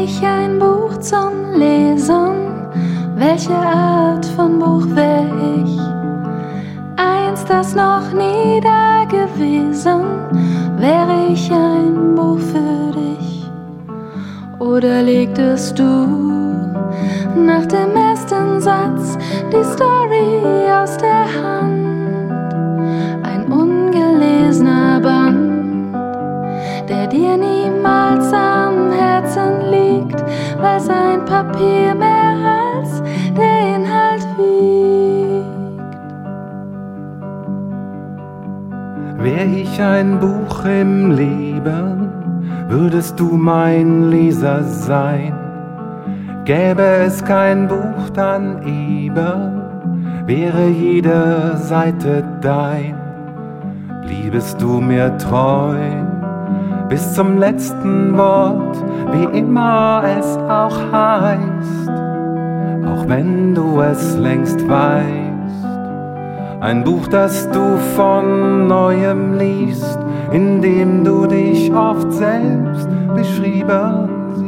ich ein Buch zum Lesen, welche Art von Buch wär ich? Eins, das noch nie da gewesen, wäre ich ein Buch für dich? Oder legtest du nach dem ersten Satz die Story aus der Hand? Ein ungelesener Band, der dir niemals am Herzen liegt, weil sein Papier mehr als der Inhalt wiegt. Wär ich ein Buch im Leben, würdest du mein Leser sein. Gäbe es kein Buch, dann eben wäre jede Seite dein. Bliebest du mir treu bis zum letzten Wort, wie immer es auch heißt, auch wenn du es längst weißt. Ein Buch, das du von Neuem liest, in dem du dich oft selbst beschrieben siehst.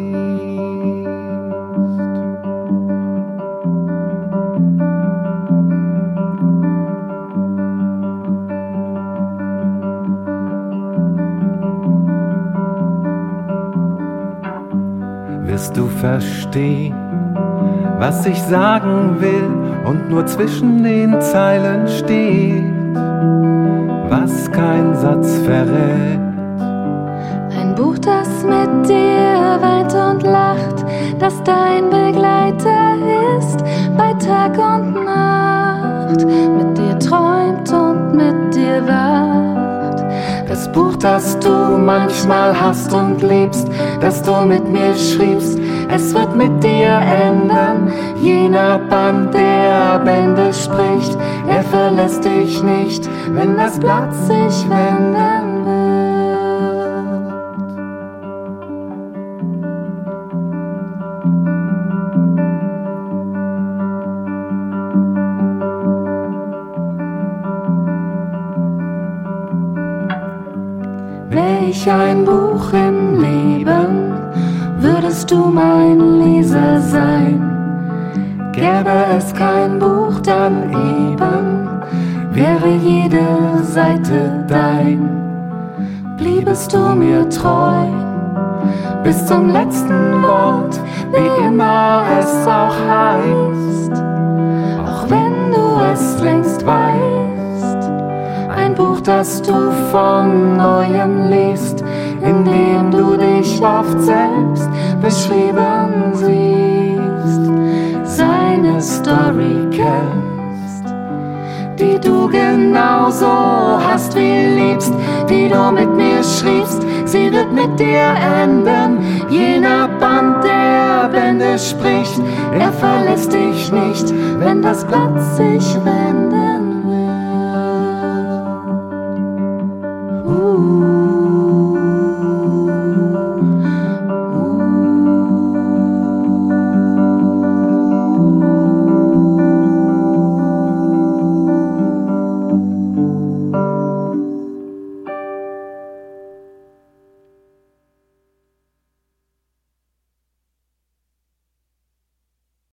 Wirst du verstehen, was ich sagen will und nur zwischen den Zeilen steht, was kein Satz verrät. Ein Buch, das mit dir weint und lacht, das dein Begleiter ist bei Tag und Nacht, mit dir träumt und mit dir wacht. Das Buch, das du manchmal hast und liebst, das du mit mir schriebst, es wird mit dir enden. Jener Band, der Bände spricht, er verlässt dich nicht, wenn das Blatt sich wenden wird. Wär ich ein Buch im Leben, würdest du mein Leser sein. Gäbe es kein Buch, dann eben wäre jede Seite dein. Bliebest du mir treu bis zum letzten Wort, wie immer es auch heißt, auch wenn du es längst weißt. Ein Buch, das du von Neuem liest, in dem du dich oft selbst beschrieben siehst. Seine Story kennst, die du genauso hast wie liebst, die du mit mir schriebst, sie wird mit dir enden. Jener Band, der Bände spricht, er verlässt dich nicht, wenn das Blatt sich wenden